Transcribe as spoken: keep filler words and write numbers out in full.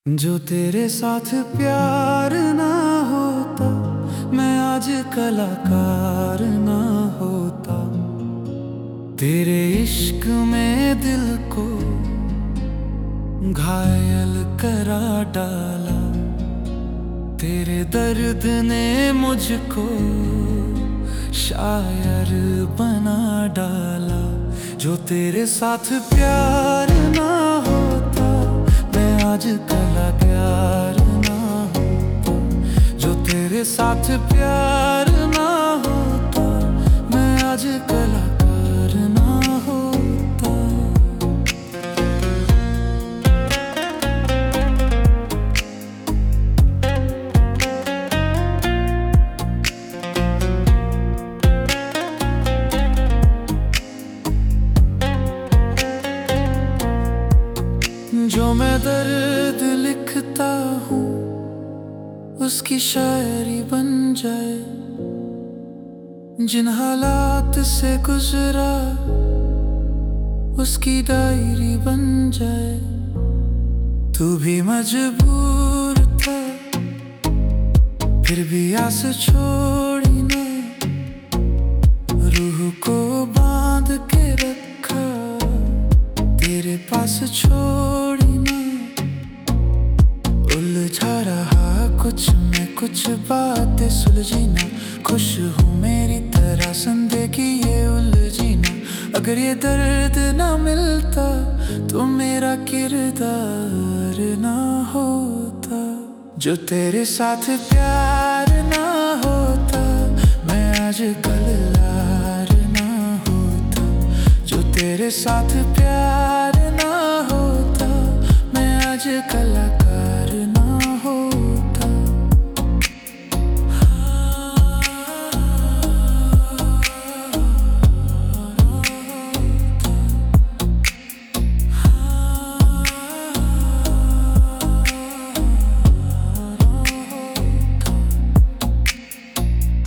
जो तेरे साथ प्यार ना होता, मैं आज कलाकार ना होता। तेरे इश्क में दिल को घायल करा डाला, तेरे दर्द ने मुझको शायर बना डाला। जो तेरे साथ प्यार ना होता, मैं आज कलाकार ना होता। जो तेरे साथ प्यार ना होता, मैं आज कलाकार ना होता। जो मैं दर्द लिखता हूँ, उसकी शायरी बन जाए। जिन हालात से गुजरा, उसकी डायरी बन जाए। तू भी मजबूर था, फिर भी आस छोड़ी ना। रूह को बांध के रखा, तेरे पास छोड़ी ना। उलझा रहा कुछ में कुछ बातें सुलझी ना। खुश हूँ मेरी तरह जिंदगी ये उलझी ना। अगर ये दर्द ना मिलता, तो मेरा किरदार ना होता। जो तेरे साथ प्यार ना होता, मैं आज कलाकार ना होता। जो तेरे साथ प्यार